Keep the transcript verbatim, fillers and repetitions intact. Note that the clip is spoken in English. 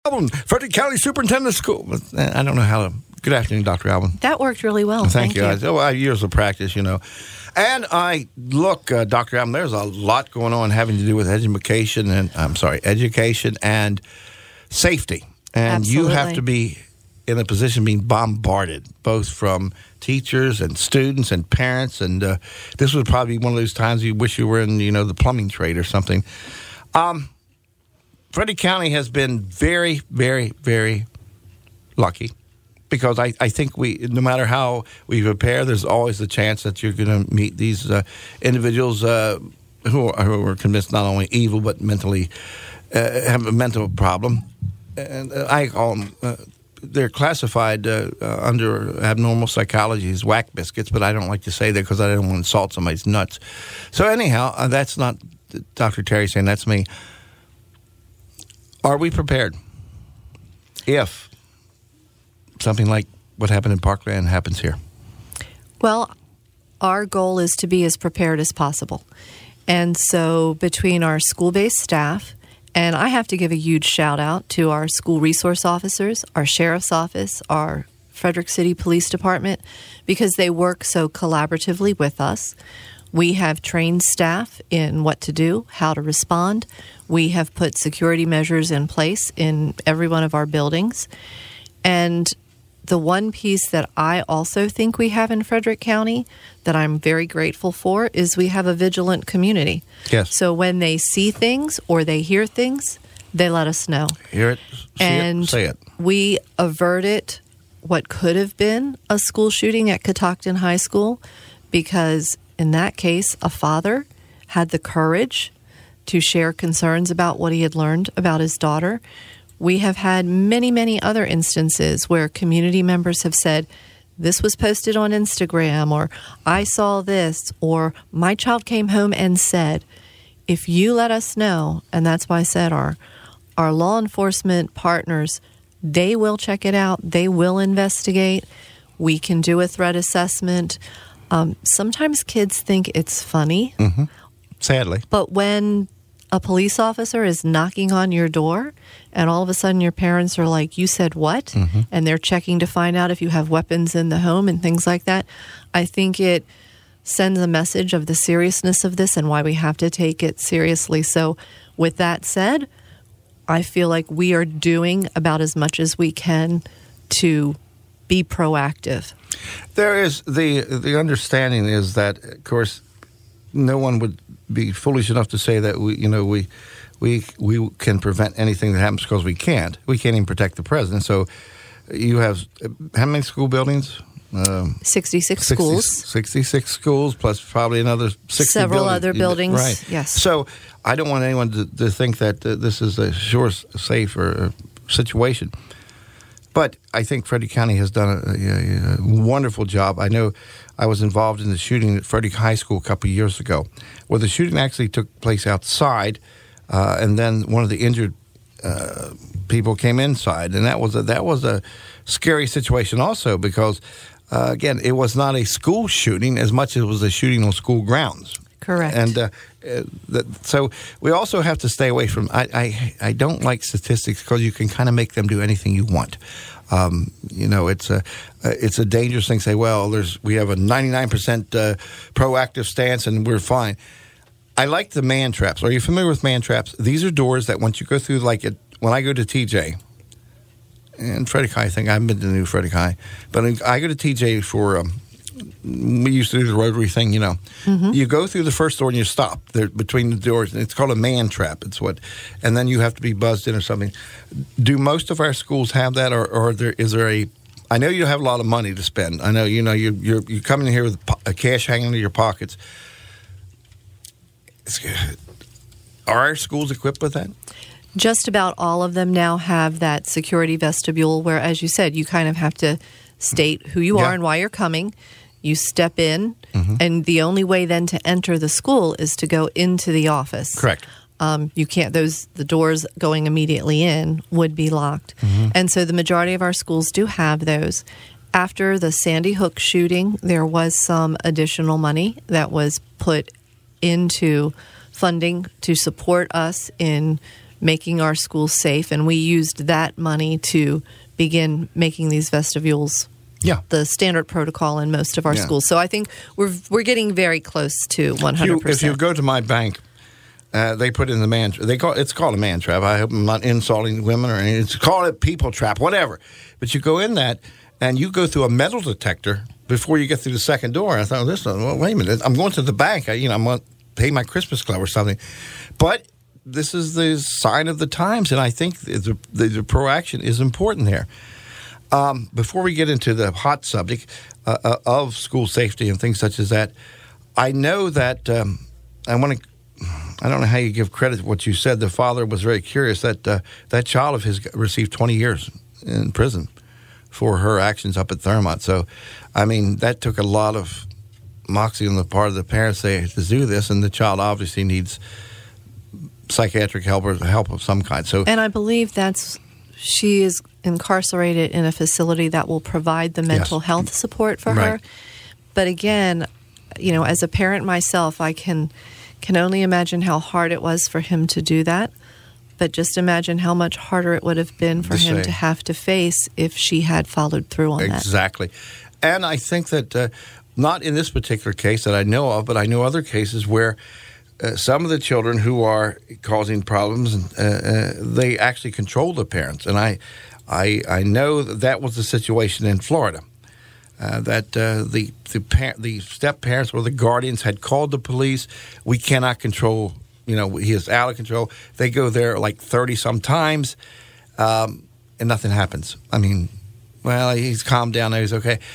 Alvin, Frederick County Superintendent of School. I don't know how to. Good afternoon, Doctor Alvin. That worked really well. Thank, Thank you. you. I, oh, I have years of practice, you know. And I look, uh, Doctor Alvin, there's a lot going on having to do with education and I'm sorry, education and safety. And Absolutely. you have to be in a position being bombarded, both from teachers and students and parents. And uh, this would probably be one of those times you wish you were in, you know, the plumbing trade or something. Um, Frederick County has been very, very, very lucky because I, I think we, no matter how we prepare, there's always the chance that you're going to meet these uh, individuals uh, who, are, who are convinced not only evil but mentally uh, have a mental problem. And uh, I call them, uh, they're classified uh, uh, under abnormal psychology as whack biscuits, but I don't like to say that because I don't want to insult somebody's nuts. So anyhow, uh, that's not Doctor Terry saying, that's me. Are we prepared if something like what happened in Parkland happens here? Well, our goal is to be as prepared as possible. And so between our school-based staff, and I have to give a huge shout-out to our school resource officers, our sheriff's office, our Frederick City Police Department, because they work so collaboratively with us. We have trained staff in what to do, how to respond. We have put security measures in place in every one of our buildings. And the one piece that I also think we have in Frederick County that I'm very grateful for is we have a vigilant community. Yes. So when they see things or they hear things, they let us know. Hear it, see and it, say it. We averted what could have been a school shooting at Catoctin High School because in that case, a father had the courage to share concerns about what he had learned about his daughter. We have had many, many other instances where community members have said, this was posted on Instagram, or I saw this, or my child came home and said, if you let us know, and that's why I said our, our law enforcement partners, they will check it out, they will investigate, we can do a threat assessment. Um, sometimes kids think it's funny. Mm-hmm. Sadly. But when a police officer is knocking on your door and all of a sudden your parents are like, you said what? Mm-hmm. And they're checking to find out if you have weapons in the home and things like that, I think it sends a message of the seriousness of this and why we have to take it seriously. So with that said, I feel like we are doing about as much as we can to be proactive. There is the the understanding is that, of course, no one would be foolish enough to say that we, you know, we we we can prevent anything that happens because we can't. We can't even protect the president. So you have how many school buildings? Um, sixty-six sixty, schools. sixty-six schools plus probably another sixty Several buildings. other buildings. Right. Yes. So I don't want anyone to, to think that uh, this is a sure, safe or situation. But I think Frederick County has done a, a, a wonderful job. I know I was involved in the shooting at Frederick High School a couple of years ago, where the shooting actually took place outside, uh, and then one of the injured uh, people came inside, and that was a, that was a scary situation also because, uh, again, it was not a school shooting as much as it was a shooting on school grounds. Correct. And uh, uh, that, so we also have to stay away from, I, I, I don't like statistics because you can kind of make them do anything you want. Um, you know, it's a it's a dangerous thing to say, well, there's we have a ninety-nine percent uh, proactive stance and we're fine. I like the man traps. Are you familiar with man traps? These are doors that once you go through, like it, when I go to T J, and Frederick High, I think I've been to New Frederick High, but I go to T J for, um, we used to do the rotary thing, you know. Mm-hmm. You go through the first door and you stop there between the doors. And it's called a man trap. It's what, and then you have to be buzzed in or something. Do most of our schools have that, or, or there, is there a? I know you have a lot of money to spend. I know you know you you're you come in here with a cash hanging into your pockets. Are our schools equipped with that? Just about all of them now have that security vestibule where, as you said, you kind of have to state who you yeah. are and why you're coming. You step in, mm-hmm. and the only way then to enter the school is to go into the office. Correct. Um, you can't; those the doors going immediately in would be locked, mm-hmm. and so the majority of our schools do have those. After the Sandy Hook shooting, there was some additional money that was put into funding to support us in making our schools safe, and we used that money to begin making these vestibules Yeah. the standard protocol in most of our Yeah. schools. So I think we're we're getting very close to one hundred percent. If you, if you go to my bank, uh, they put in the man. They call it's called a man trap. I hope I'm not insulting women or anything. It's called a people trap, whatever. But you go in that and you go through a metal detector before you get through the second door. I thought, this. Well, wait a minute. I'm going to the bank. I, you know, I'm going to pay my Christmas club or something. But this is the sign of the times, and I think the, the, the pro-action is important there. Um, before we get into the hot subject uh, uh, of school safety and things such as that, I know that um, I want to. I don't know how you give credit to what you said. The father was very curious that uh, that child of his received twenty years in prison for her actions up at Thurmont. So, I mean, that took a lot of moxie on the part of the parents to do this, and the child obviously needs psychiatric help or help of some kind. So, and I believe that's she is incarcerated in a facility that will provide the mental Yes. health support for Right. her. But again, you know, as a parent myself, I can can only imagine how hard it was for him to do that. But just imagine how much harder it would have been for To him say. to have to face if she had followed through on that. Exactly. And I think that uh, not in this particular case that I know of, but I know other cases where uh, some of the children who are causing problems, uh, uh, they actually control the parents. And I, I, I know that, that was the situation in Florida. Uh, that uh, the the, par- the step parents or the guardians had called the police. We cannot control. You know, he is out of control. They go there like thirty some times, um, and nothing happens. I mean, well, he's calmed down now. He's okay.